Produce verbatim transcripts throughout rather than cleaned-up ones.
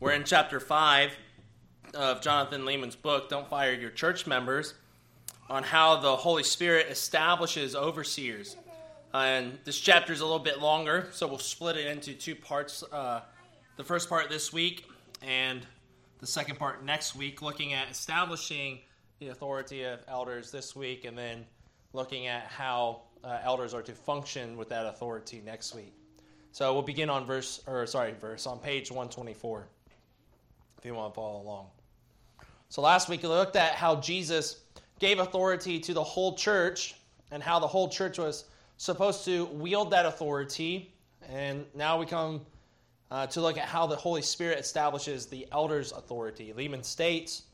We're in chapter five of Jonathan Leeman's book, Don't Fire Your Church Members, on how the Holy Spirit establishes overseers. Uh, and this chapter is a little bit longer, so we'll split it into two parts. Uh, the first part this week and the second part next week, looking at establishing the authority of elders this week, and then looking at how uh, elders are to function with that authority next week. So we'll begin on verse, or sorry, verse on page one twenty-four, if you want to follow along. So last week we looked at how Jesus gave authority to the whole church and how the whole church was supposed to wield that authority. And now we come uh, to look at how the Holy Spirit establishes the elders' authority. Leeman states,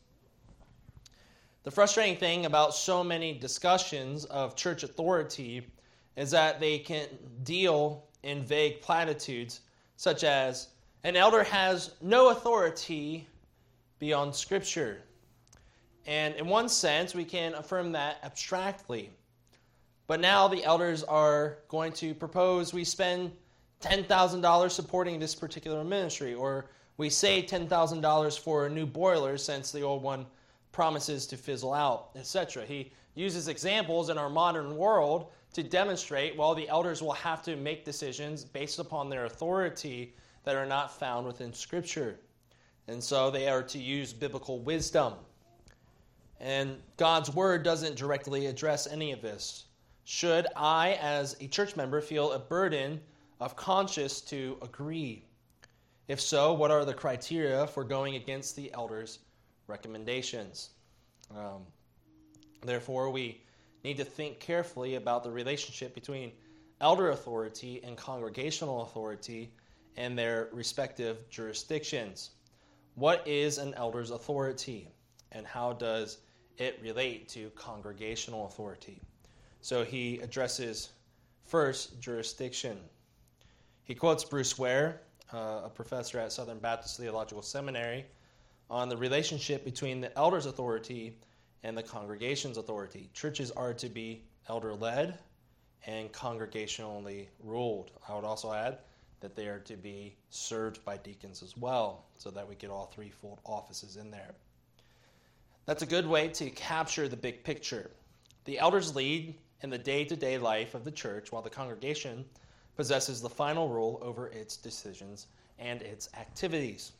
the frustrating thing about so many discussions of church authority is that they can deal in vague platitudes, such as, an elder has no authority beyond Scripture. And in one sense, we can affirm that abstractly. But now the elders are going to propose we spend ten thousand dollars supporting this particular ministry, or we save ten thousand dollars for a new boiler since the old one promises to fizzle out, et cetera. He uses examples in our modern world to demonstrate, well, the elders will have to make decisions based upon their authority that are not found within Scripture. And so they are to use biblical wisdom. And God's Word doesn't directly address any of this. Should I, as a church member, feel a burden of conscience to agree? If so, what are the criteria for going against the elders' recommendations? Um, therefore, we need to think carefully about the relationship between elder authority and congregational authority and their respective jurisdictions. What is an elder's authority, and how does it relate to congregational authority? So he addresses first jurisdiction. He quotes Bruce Ware, uh, a professor at Southern Baptist Theological Seminary, on the relationship between the elder's authority and the congregation's authority. Churches are to be elder-led and congregationally ruled. I would also add that they are to be served by deacons as well, so that we get all threefold offices in there. That's a good way to capture the big picture. The elders lead in the day-to-day life of the church, while the congregation possesses the final rule over its decisions and its activities.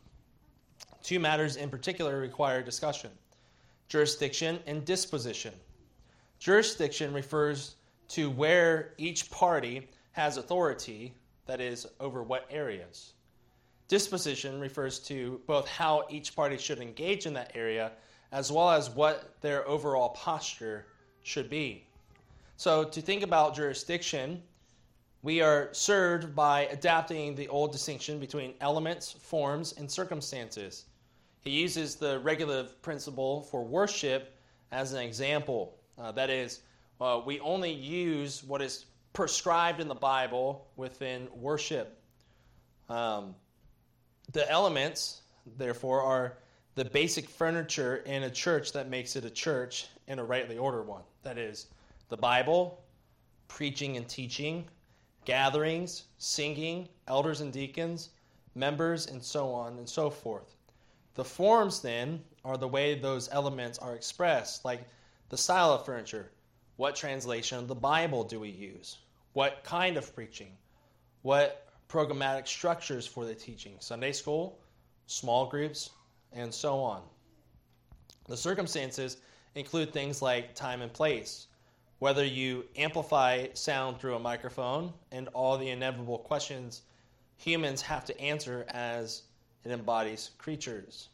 Two matters in particular require discussion: jurisdiction and disposition. Jurisdiction refers to where each party has authority, that is, over what areas. Disposition refers to both how each party should engage in that area, as well as what their overall posture should be. So to think about jurisdiction, we are served by adapting the old distinction between elements, forms, and circumstances. He uses the regulative principle for worship as an example. Uh, that is, uh, we only use what is prescribed in the Bible within worship. Um, the elements, therefore, are the basic furniture in a church that makes it a church in a rightly ordered one. That is, the Bible, preaching and teaching, gatherings, singing, elders and deacons, members, and so on and so forth. The forms, then, are the way those elements are expressed, like the style of furniture. What translation of the Bible do we use? What kind of preaching? What programmatic structures for the teaching? Sunday school, small groups, and so on. The circumstances include things like time and place, whether you amplify sound through a microphone, and all the inevitable questions humans have to answer as it embodies creatures.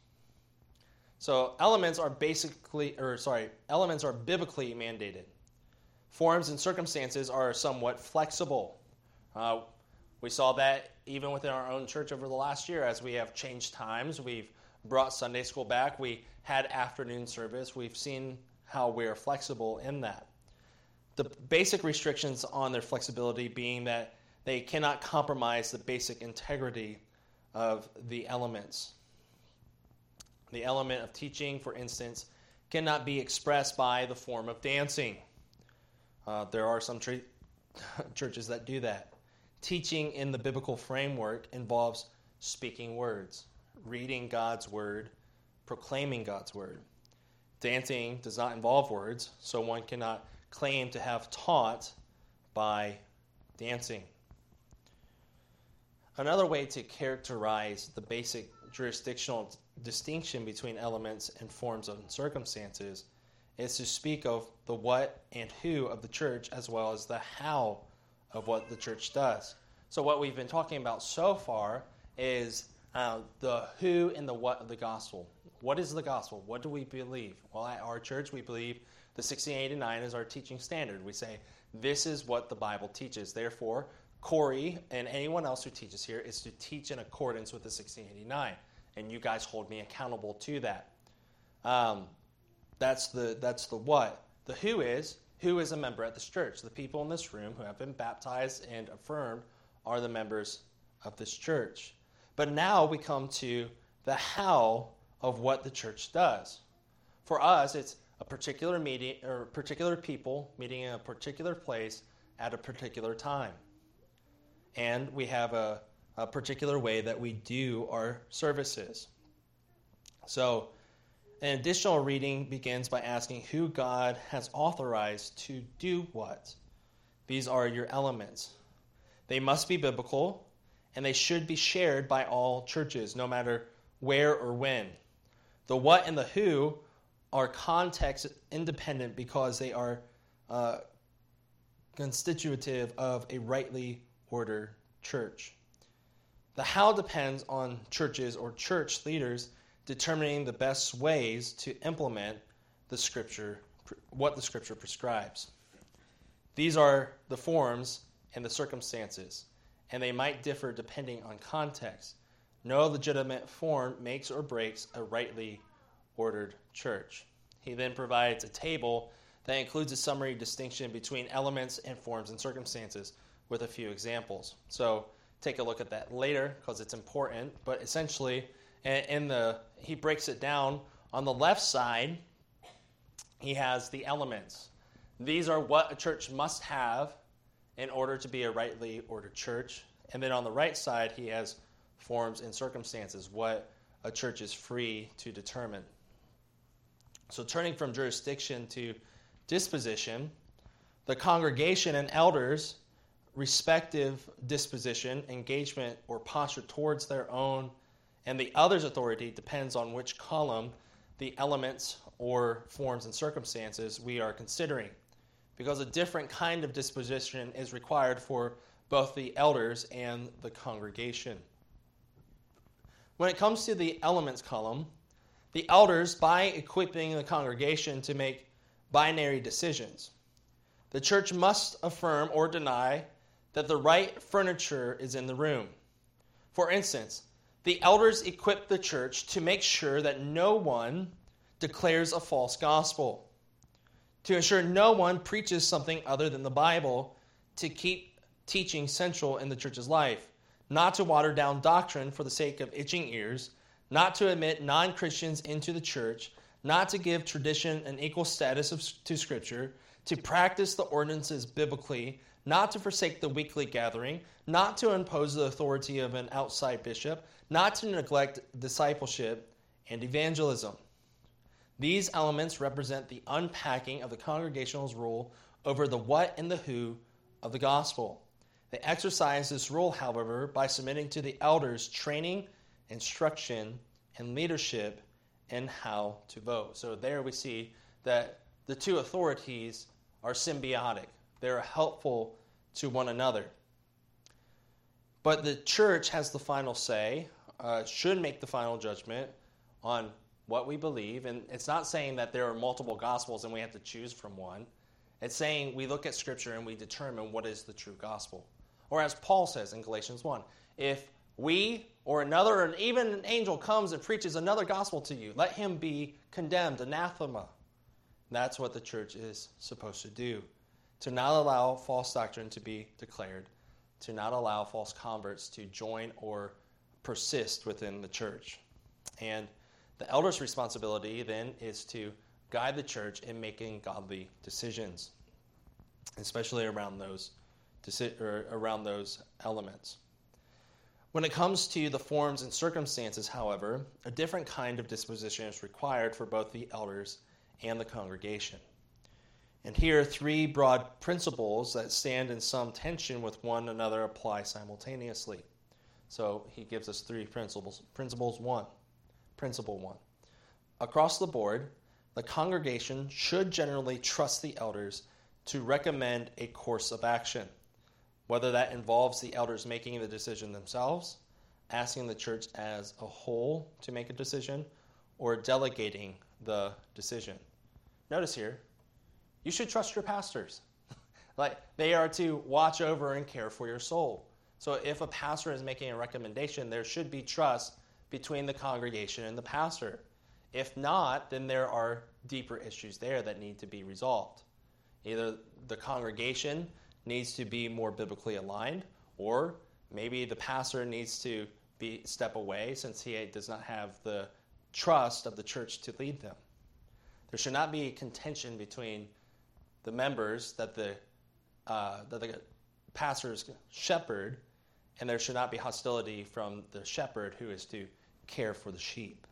So elements are basically, or sorry, elements are biblically mandated. Forms and circumstances are somewhat flexible. Uh, we saw that even within our own church over the last year as we have changed times. We've brought Sunday school back. We had afternoon service. We've seen how we're flexible in that. The basic restrictions on their flexibility being that they cannot compromise the basic integrity of the elements. The element of teaching, for instance, cannot be expressed by the form of dancing. Uh, there are some tra- churches that do that. Teaching in the biblical framework involves speaking words. reading God's word, proclaiming God's word. Dancing does not involve words, so one cannot claim to have taught by dancing. Another way to characterize the basic jurisdictional distinction between elements and forms and circumstances is to speak of the what and who of the church as well as the how of what the church does. So what we've been talking about so far is uh, the who and the what of the gospel. What is the gospel? What do we believe? Well, at our church, we believe the sixteen eighty-nine is our teaching standard. We say, this is what the Bible teaches. Therefore, Corey and anyone else who teaches here is to teach in accordance with the sixteen eighty-nine. And you guys hold me accountable to that. Um, that's the that's the what. The who is, who is a member at this church? The people in this room who have been baptized and affirmed are the members of this church. But now we come to the how of what the church does. For us, it's a particular meeting or particular people meeting in a particular place at a particular time. And we have a, a particular way that we do our services. So an additional reading begins by asking who God has authorized to do what. These are your elements. They must be biblical, and they should be shared by all churches, no matter where or when. The what and the who are context independent because they are uh, constitutive of a rightly ordered church. The how depends on churches or church leaders determining the best ways to implement the scripture, what the scripture prescribes. These are the forms and the circumstances, and they might differ depending on context. No legitimate form makes or breaks a rightly ordered church. He then provides a table that includes a summary distinction between elements and forms and circumstances with a few examples. So take a look at that later because it's important, but essentially in the he breaks it down. On the left side, he has the elements. These are what a church must have in order to be a rightly ordered church. And then on the right side, he has forms and circumstances, what a church is free to determine. So turning from jurisdiction to disposition, the congregation and elders' respective disposition, engagement, or posture towards their own and the other's authority depends on which column the elements or forms and circumstances we are considering, because a different kind of disposition is required for both the elders and the congregation. When it comes to the elements column, the elders, by equipping the congregation to make binary decisions, the church must affirm or deny that the right furniture is in the room. For instance, the elders equip the church to make sure that no one declares a false gospel, to ensure no one preaches something other than the Bible, to keep teaching central in the church's life, not to water down doctrine for the sake of itching ears, not to admit non-Christians into the church, not to give tradition an equal status of, to Scripture, to practice the ordinances biblically, not to forsake the weekly gathering, not to impose the authority of an outside bishop, not to neglect discipleship and evangelism. These elements represent the unpacking of the congregational's rule over the what and the who of the gospel. They exercise this rule, however, by submitting to the elders' training, instruction, and leadership in how to vote. So there we see that the two authorities are symbiotic. They're helpful to one another. But the church has the final say, uh, should make the final judgment on what we believe. And it's not saying that there are multiple gospels and we have to choose from one. It's saying we look at Scripture and we determine what is the true gospel. Or as Paul says in Galatians one, if we or another, or even an angel comes and preaches another gospel to you, let him be condemned, anathema. That's what the church is supposed to do. To not allow false doctrine to be declared, to not allow false converts to join or persist within the church. And the elder's responsibility then is to guide the church in making godly decisions, especially around those, or around those elements. When it comes to the forms and circumstances, however, a different kind of disposition is required for both the elders and the congregation. And here, three broad principles that stand in some tension with one another apply simultaneously. So he gives us three principles. Principles one. Principle one. Across the board, the congregation should generally trust the elders to recommend a course of action, whether that involves the elders making the decision themselves, asking the church as a whole to make a decision, or delegating the decision. Notice here, you should trust your pastors. Like, they are to watch over and care for your soul. So if a pastor is making a recommendation, there should be trust between the congregation and the pastor. If not, then there are deeper issues there that need to be resolved. Either the congregation needs to be more biblically aligned, or maybe the pastor needs to be step away since he does not have the trust of the church to lead them. There should not be contention between the members that the uh, that the pastors shepherd, and there should not be hostility from the shepherd who is to care for the sheep.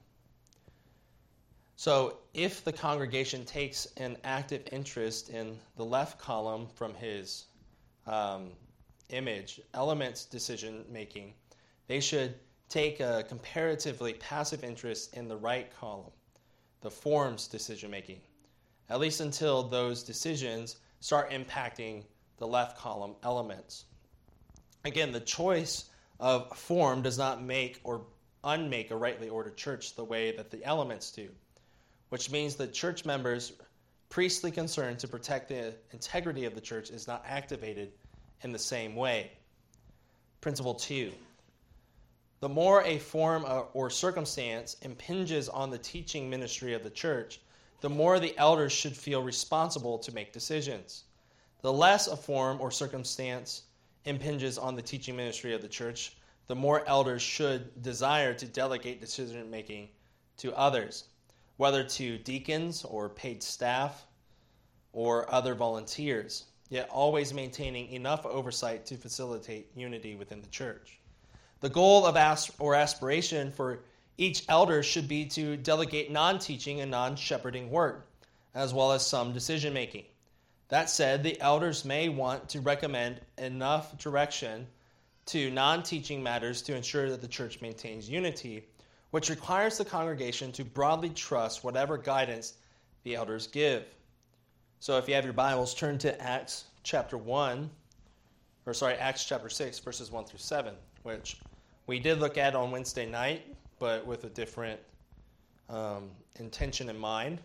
So if the congregation takes an active interest in the left column from his um, image, elements decision making, they should take a comparatively passive interest in the right column, the forms decision making, at least until those decisions start impacting the left column elements. Again, the choice of form does not make or unmake a rightly ordered church the way that the elements do, which means that church members' priestly concern to protect the integrity of the church is not activated in the same way. Principle two. The more a form or circumstance impinges on the teaching ministry of the church, the more the elders should feel responsible to make decisions. The less a form or circumstance impinges on the teaching ministry of the church, the more elders should desire to delegate decision-making to others, whether to deacons or paid staff or other volunteers, yet always maintaining enough oversight to facilitate unity within the church. The goal of asp- or aspiration for each elder should be to delegate non-teaching and non-shepherding work, as well as some decision-making. That said, the elders may want to recommend enough direction to non-teaching matters to ensure that the church maintains unity, which requires the congregation to broadly trust whatever guidance the elders give. So if you have your Bibles, turn to Acts chapter one, or sorry, Acts chapter six, verses one through seven, which we did look at on Wednesday night, but with a different um, intention in mind.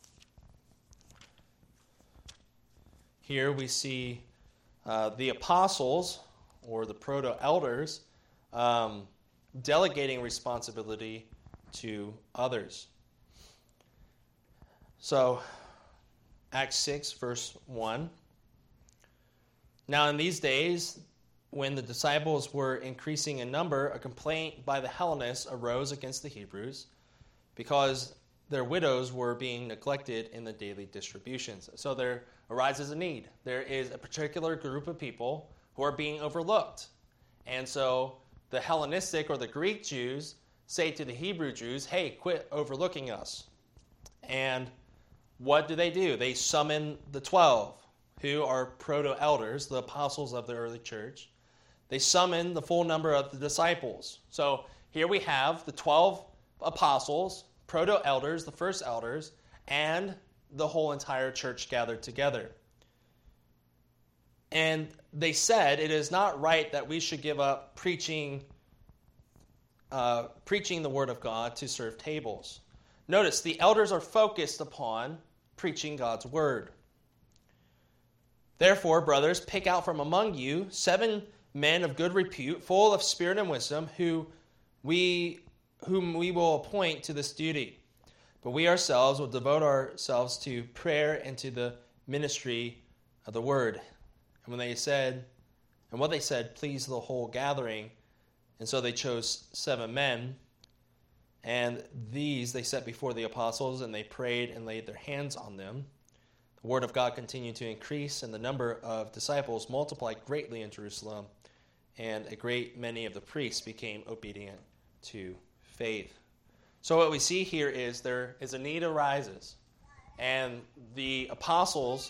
Here we see uh, the apostles, or the proto-elders, um, delegating responsibility to others. So, Acts six, verse one. Now in these days, when the disciples were increasing in number, a complaint by the Hellenists arose against the Hebrews because their widows were being neglected in the daily distributions. So there arises a need. There is a particular group of people who are being overlooked. And so the Hellenistic or the Greek Jews say to the Hebrew Jews, hey, quit overlooking us. And what do they do? They summon the twelve, who are proto-elders, the apostles of the early church. They summon the full number of the disciples. So here we have the twelve apostles, proto-elders, the first elders, and the whole entire church gathered together. And they said it is not right that we should give up preaching uh, preaching the word of God to serve tables. Notice, the elders are focused upon preaching God's word. Therefore, brothers, pick out from among you seven men of good repute, full of spirit and wisdom, who we whom we will appoint to this duty. But we ourselves will devote ourselves to prayer and to the ministry of the word. And when they said, and what they said pleased the whole gathering, and so they chose seven men, and these they set before the apostles, and they prayed and laid their hands on them. The word of God continued to increase, and the number of disciples multiplied greatly in Jerusalem, and a great many of the priests became obedient to faith. So what we see here is there is a need arises, and the apostles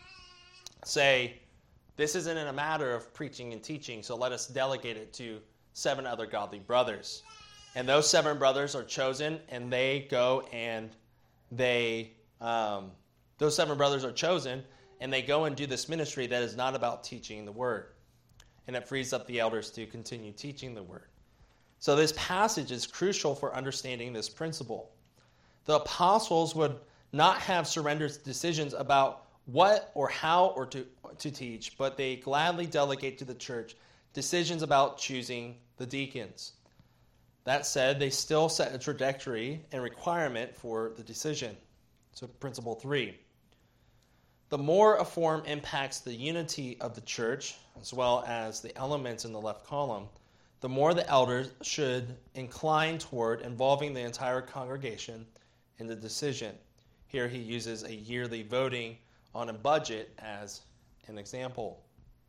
say, this isn't a matter of preaching and teaching, so let us delegate it to seven other godly brothers. And those seven brothers are chosen, and they go and they, um, those seven brothers are chosen, and they go and do this ministry that is not about teaching the word. And it frees up the elders to continue teaching the word. So this passage is crucial for understanding this principle. The apostles would not have surrendered decisions about what or how or to, to teach, but they gladly delegate to the church decisions about choosing the deacons. That said, they still set a trajectory and requirement for the decision. So principle three. The more a form impacts the unity of the church, as well as the elements in the left column, the more the elders should incline toward involving the entire congregation in the decision. Here he uses a yearly voting on a budget as an example,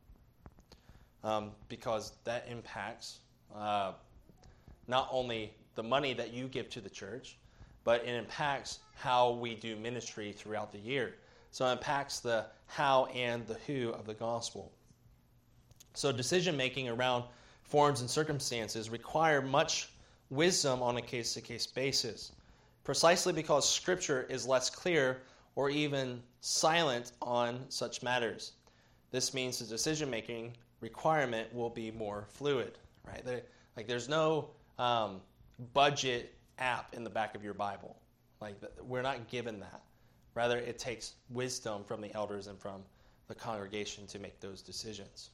um, because that impacts uh, not only the money that you give to the church, but it impacts how we do ministry throughout the year. So it impacts the how and the who of the gospel. So decision-making around forms and circumstances require much wisdom on a case-to-case basis, precisely because Scripture is less clear or even silent on such matters. This means the decision-making requirement will be more fluid, right? There, like there's no um, budget app in the back of your Bible. Like we're not given that. Rather, it takes wisdom from the elders and from the congregation to make those decisions.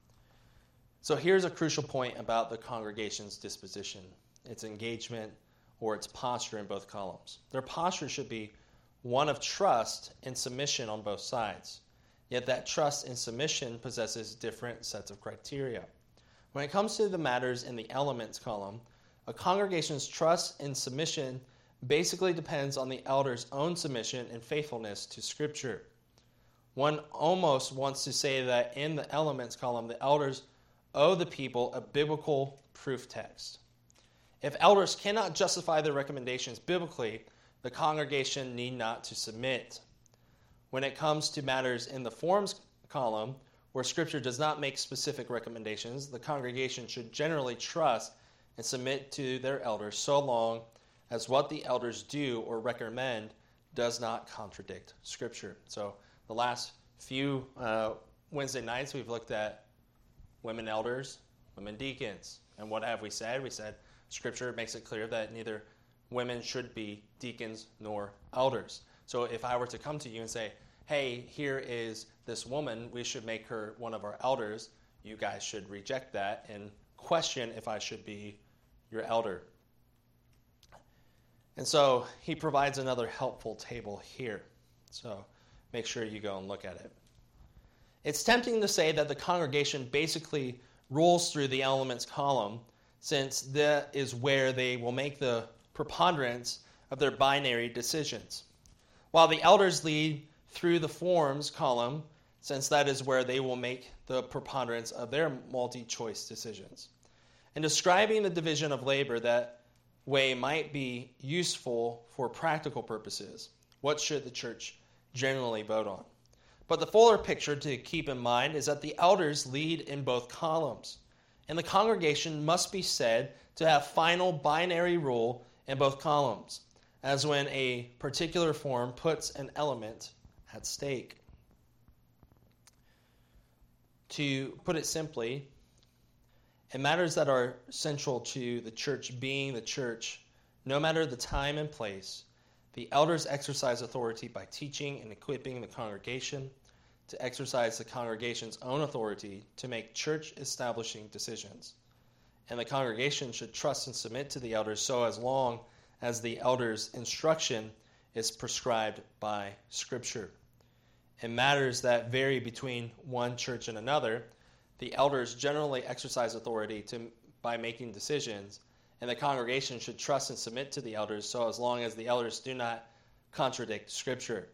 So here's a crucial point about the congregation's disposition, its engagement, or its posture in both columns. Their posture should be one of trust and submission on both sides. Yet that trust and submission possesses different sets of criteria. When it comes to the matters in the elements column, a congregation's trust and submission basically depends on the elder's own submission and faithfulness to Scripture. One almost wants to say that in the elements column, the elders owe the people a biblical proof text. If elders cannot justify their recommendations biblically, the congregation need not to submit. When it comes to matters in the forms column, where Scripture does not make specific recommendations, the congregation should generally trust and submit to their elders so long as what the elders do or recommend does not contradict Scripture. So the last few uh, Wednesday nights we've looked at women elders, women deacons. And what have we said? We said Scripture makes it clear that neither women should be deacons nor elders. So if I were to come to you and say, hey, here is this woman, we should make her one of our elders, you guys should reject that and question if I should be your elder. And so he provides another helpful table here. So make sure you go and look at it. It's tempting to say that the congregation basically rules through the elements column, since that is where they will make the preponderance of their binary decisions, while the elders lead through the forms column, since that is where they will make the preponderance of their multi-choice decisions. In describing the division of labor that way might be useful for practical purposes. What should the church generally vote on? But the fuller picture to keep in mind is that the elders lead in both columns, and the congregation must be said to have final binary rule in both columns, as when a particular form puts an element at stake. To put it simply, in matters that are central to the church being the church, no matter the time and place, the elders exercise authority by teaching and equipping the congregation to exercise the congregation's own authority to make church-establishing decisions. And the congregation should trust and submit to the elders so as long as the elders' instruction is prescribed by Scripture. In matters that vary between one church and another, the elders generally exercise authority to, by making decisions, and the congregation should trust and submit to the elders so as long as the elders do not contradict Scripture.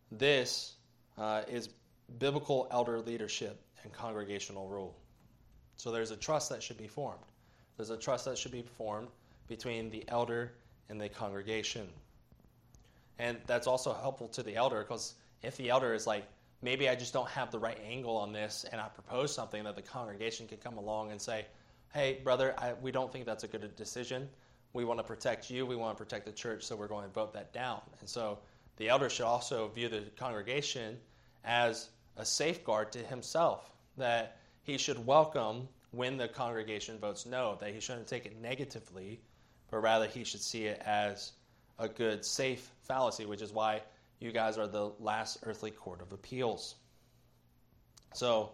This uh, is biblical elder leadership and congregational rule. So there's a trust that should be formed. There's a trust that should be formed between the elder and the congregation. And that's also helpful to the elder, because if the elder is like, maybe I just don't have the right angle on this, and I propose something, that the congregation can come along and say, hey, brother, I, we don't think that's a good decision. We want to protect you. We want to protect the church, so we're going to vote that down. And so the elder should also view the congregation as a safeguard to himself, that he should welcome when the congregation votes no, that he shouldn't take it negatively, but rather he should see it as a good, safe fallacy, which is why you guys are the last earthly court of appeals. So,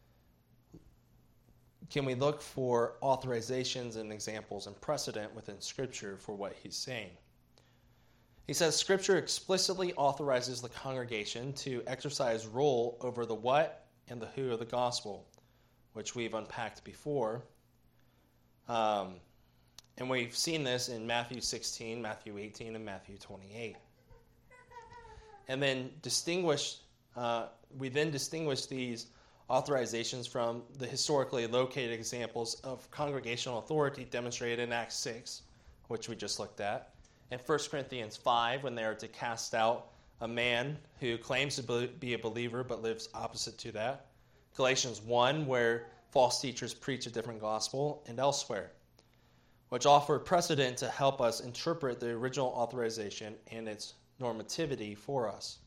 can we look for authorizations and examples and precedent within Scripture for what he's saying? He says, Scripture explicitly authorizes the congregation to exercise rule over the what and the who of the gospel, which we've unpacked before. Um, and we've seen this in Matthew sixteen, Matthew eighteen, and Matthew twenty-eight. And then distinguish, uh, we then distinguish these authorizations from the historically located examples of congregational authority demonstrated in Acts six, which we just looked at, and First Corinthians five, when they are to cast out a man who claims to be a believer but lives opposite to that, Galatians one, where false teachers preach a different gospel, and elsewhere, which offer precedent to help us interpret the original authorization and its normativity for us.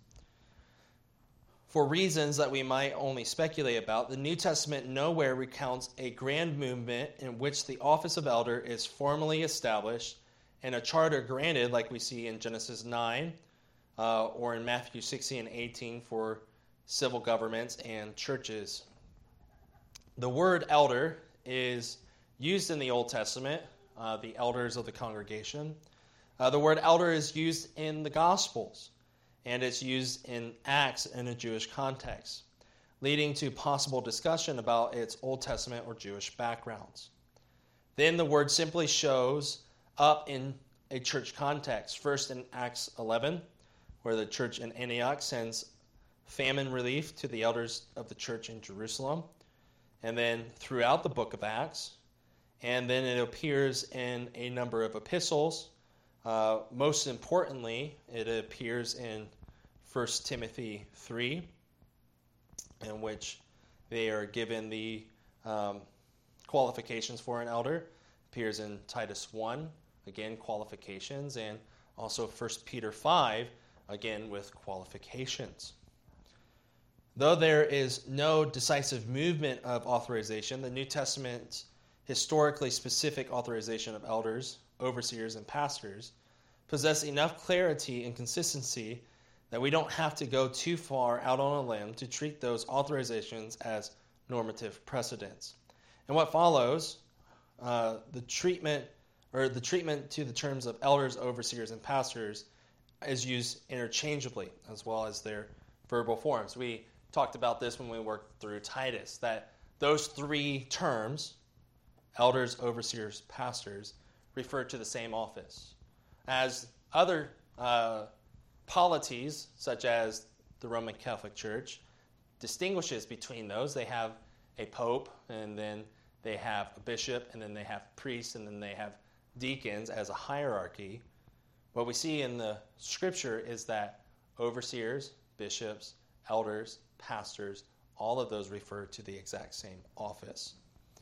For reasons that we might only speculate about, the New Testament nowhere recounts a grand movement in which the office of elder is formally established and a charter granted, like we see in Genesis nine uh, or in Matthew sixteen and eighteen for civil governments and churches. The word elder is used in the Old Testament, uh, the elders of the congregation. Uh, the word elder is used in the Gospels, and it's used in Acts in a Jewish context, leading to possible discussion about its Old Testament or Jewish backgrounds. Then the word simply shows up in a church context, first in Acts eleven, where the church in Antioch sends famine relief to the elders of the church in Jerusalem, and then throughout the book of Acts, and then it appears in a number of epistles. Uh, most importantly, it appears in First Timothy three, in which they are given the um, qualifications for an elder. It appears in Titus one, again, qualifications, and also First Peter five, again, with qualifications. Though there is no decisive movement of authorization, the New Testament's historically specific authorization of elders, overseers, and pastors possess enough clarity and consistency that we don't have to go too far out on a limb to treat those authorizations as normative precedents. And what follows, uh, the treatment or the treatment to the terms of elders, overseers, and pastors is used interchangeably, as well as their verbal forms. We talked about this when we worked through Titus, that those three terms, elders, overseers, pastors, refer to the same office. As other uh, polities, such as the Roman Catholic Church, distinguishes between those. They have a pope, and then they have a bishop, and then they have priests, and then they have deacons as a hierarchy. What we see in the Scripture is that overseers, bishops, elders, pastors, all of those refer to the exact same office.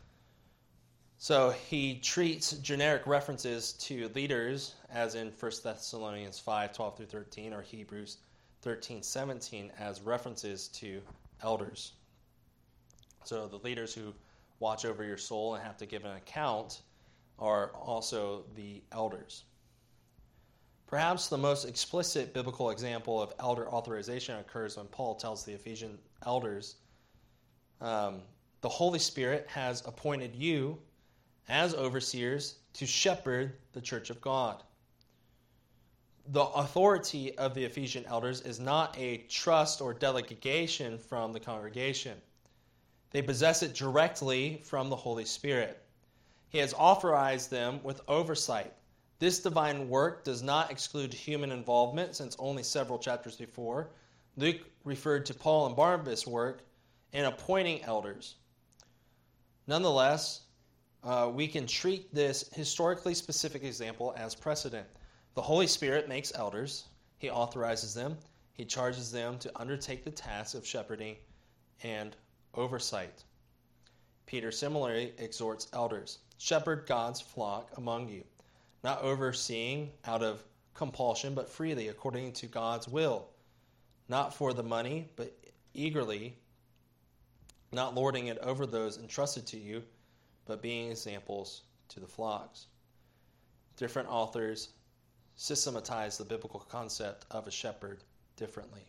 So he treats generic references to leaders, as in First Thessalonians five, twelve through thirteen, or Hebrews thirteen, seventeen, as references to elders. So the leaders who watch over your soul and have to give an account are also the elders. Perhaps the most explicit biblical example of elder authorization occurs when Paul tells the Ephesian elders, um, the Holy Spirit has appointed you as overseers to shepherd the church of God. The authority of the Ephesian elders is not a trust or delegation from the congregation. They possess it directly from the Holy Spirit. He has authorized them with oversight. This divine work does not exclude human involvement, since only several chapters before, Luke referred to Paul and Barnabas' work in appointing elders. Nonetheless, uh, we can treat this historically specific example as precedent. The Holy Spirit makes elders. He authorizes them. He charges them to undertake the task of shepherding and oversight. Peter similarly exhorts elders, shepherd God's flock among you, not overseeing out of compulsion, but freely according to God's will, not for the money, but eagerly, not lording it over those entrusted to you, but being examples to the flocks. Different authors systematize the biblical concept of a shepherd differently.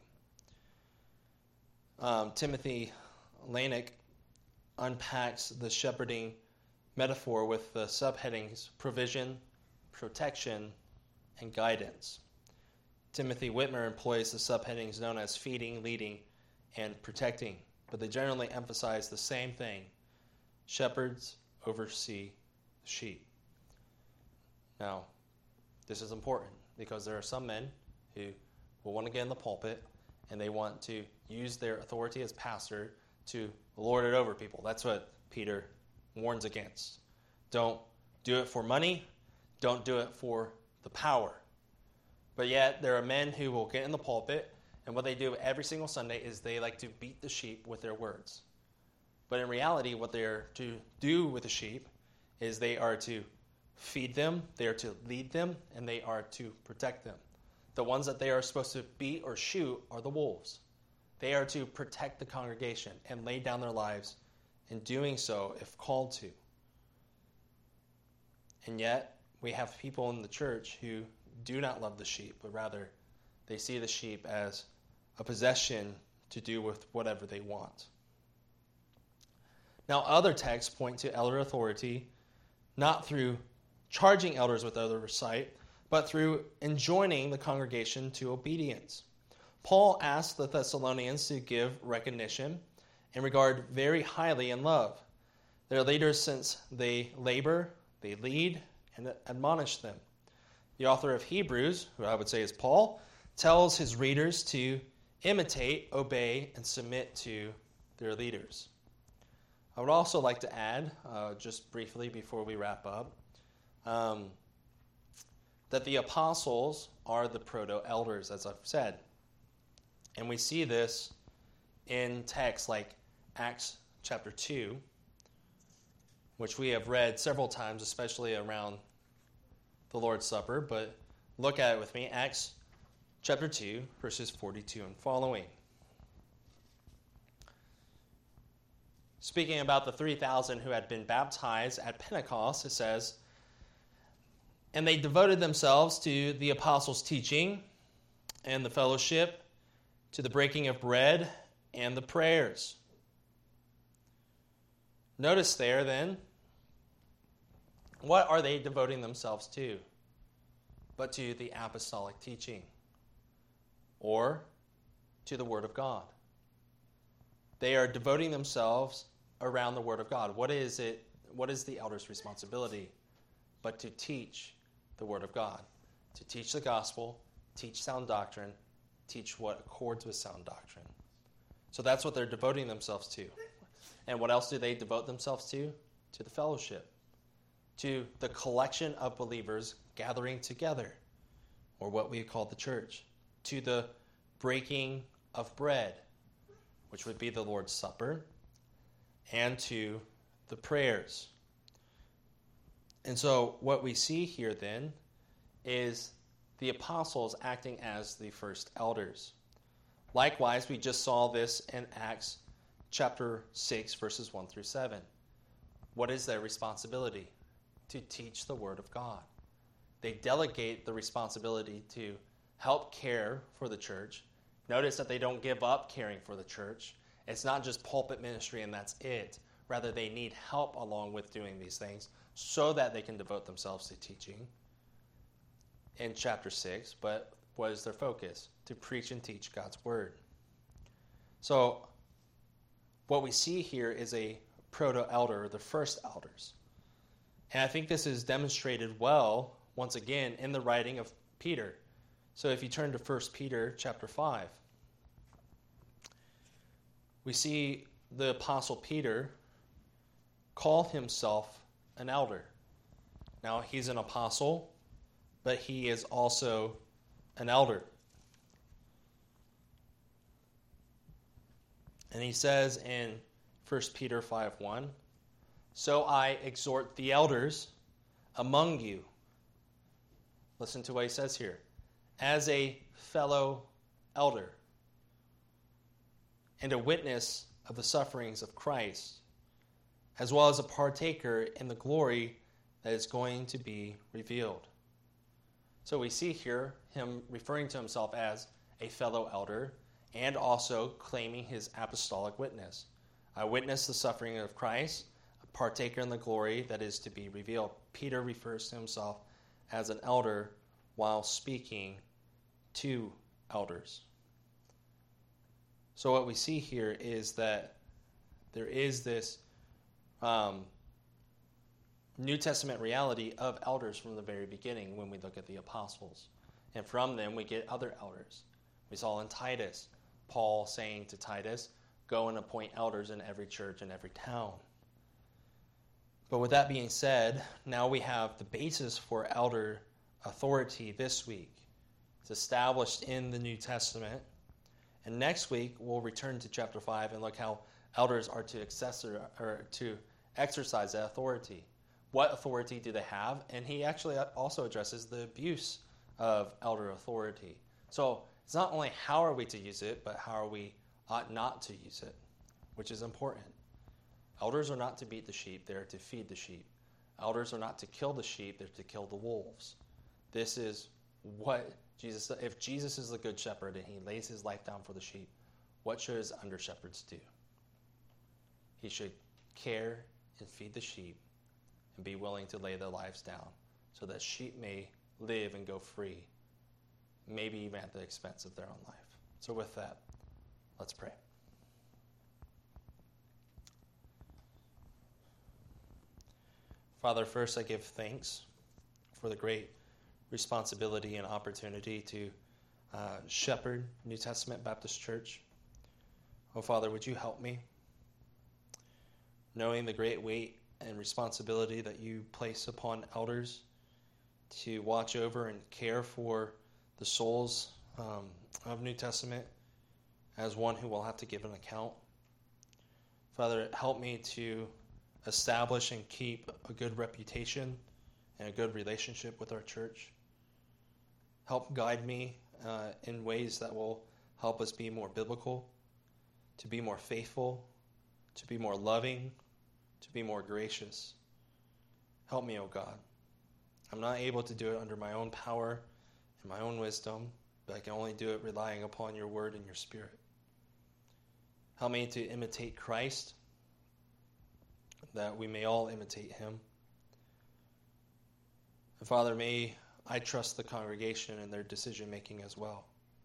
Um, Timothy Lanick unpacks the shepherding metaphor with the subheadings provision, protection, and guidance. Timothy Whitmer employs the subheadings known as feeding, leading, and protecting, but they generally emphasize the same thing. Shepherds oversee the sheep. Now, this is important because there are some men who will want to get in the pulpit and they want to use their authority as pastor to lord it over people. That's what Peter warns against. Don't do it for money. Don't do it for the power. But yet, there are men who will get in the pulpit, and what they do every single Sunday is they like to beat the sheep with their words. But in reality, what they are to do with the sheep is they are to feed them, they are to lead them, and they are to protect them. The ones that they are supposed to beat or shoot are the wolves. They are to protect the congregation and lay down their lives in doing so if called to. And yet, we have people in the church who do not love the sheep, but rather they see the sheep as a possession to do with whatever they want. Now, other texts point to elder authority not through charging elders with oversight, but through enjoining the congregation to obedience. Paul asked the Thessalonians to give recognition and regard very highly in love their leaders, since they labor, they lead, and admonish them. The author of Hebrews, who I would say is Paul, tells his readers to imitate, obey, and submit to their leaders. I would also like to add, uh, just briefly before we wrap up, um, that the apostles are the proto-elders, as I've said. And we see this in texts like Acts chapter two, which we have read several times, especially around the Lord's Supper. But look at it with me. Acts chapter two, verses forty-two and following. Speaking about the three thousand who had been baptized at Pentecost, it says, and they devoted themselves to the apostles' teaching and the fellowship, to the breaking of bread and the prayers. Notice there then, what are they devoting themselves to? But to the apostolic teaching, or to the Word of God. They are devoting themselves around the Word of God. What is it? What is the elder's responsibility? But to teach the Word of God, to teach the gospel, teach sound doctrine, teach what accords with sound doctrine. So that's what they're devoting themselves to. And what else do they devote themselves to? To the fellowship, to the collection of believers gathering together, or what we call the church, to the breaking of bread, which would be the Lord's Supper, and to the prayers. And so what we see here then is the apostles acting as the first elders. Likewise, we just saw this in Acts chapter six, verses one through seven. What is their responsibility? To teach the Word of God. They delegate the responsibility to help care for the church. Notice that they don't give up caring for the church. It's not just pulpit ministry and that's it. Rather, they need help along with doing these things so that they can devote themselves to teaching in chapter six. But what is their focus? To preach and teach God's Word. So what we see here is a proto-elder, the first elders. And I think this is demonstrated well, once again, in the writing of Peter. So if you turn to First Peter chapter five, we see the Apostle Peter call himself an elder. Now, he's an apostle, but he is also an elder. And he says in First Peter five one, "So I exhort the elders among you." Listen to what he says here. "As a fellow elder and a witness of the sufferings of Christ, as well as a partaker in the glory that is going to be revealed." So we see here him referring to himself as a fellow elder and also claiming his apostolic witness. I witness the suffering of Christ, a partaker in the glory that is to be revealed. Peter refers to himself as an elder while speaking to elders. So what we see here is that there is this um, New Testament reality of elders from the very beginning when we look at the apostles. And from them we get other elders. We saw in Titus, Paul saying to Titus, "Go and appoint elders in every church and every town." But with that being said, now we have the basis for elder authority this week. It's established in the New Testament. And next week, we'll return to chapter five and look how elders are to, accessor, or to exercise that authority. What authority do they have? And he actually also addresses the abuse of elder authority. So it's not only how are we to use it, but how are we ought not to use it, which is important. Elders are not to beat the sheep, they are to feed the sheep. Elders are not to kill the sheep, they're to kill the wolves. This is what Jesus, if Jesus is the good shepherd and he lays his life down for the sheep, what should his under shepherds do? He should care and feed the sheep and be willing to lay their lives down so that sheep may live and go free, maybe even at the expense of their own life. So with that, let's pray. Father, first I give thanks for the great responsibility and opportunity to uh, shepherd New Testament Baptist Church. Oh, Father, would you help me? Knowing the great weight and responsibility that you place upon elders to watch over and care for the souls um, of New Testament as one who will have to give an account. Father, help me to establish and keep a good reputation and a good relationship with our church. Help guide me uh, in ways that will help us be more biblical, to be more faithful, to be more loving, to be more gracious. Help me, O God. I'm not able to do it under my own power and my own wisdom, but I can only do it relying upon your word and your spirit. Help me to imitate Christ, that we may all imitate him. And Father, may I trust the congregation in their decision-making as well.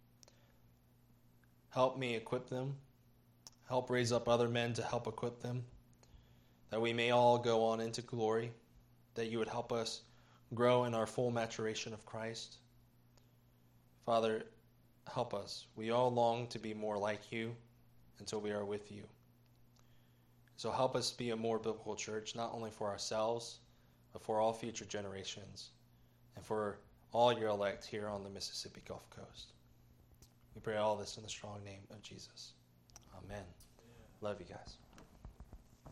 Help me equip them. Help raise up other men to help equip them, that we may all go on into glory, that you would help us grow in our full maturation of Christ. Father, help us. We all long to be more like you until we are with you. So help us be a more biblical church, not only for ourselves, but for all future generations, and for all your elect here on the Mississippi Gulf Coast. We pray all this in the strong name of Jesus. Amen. Yeah. Love you guys.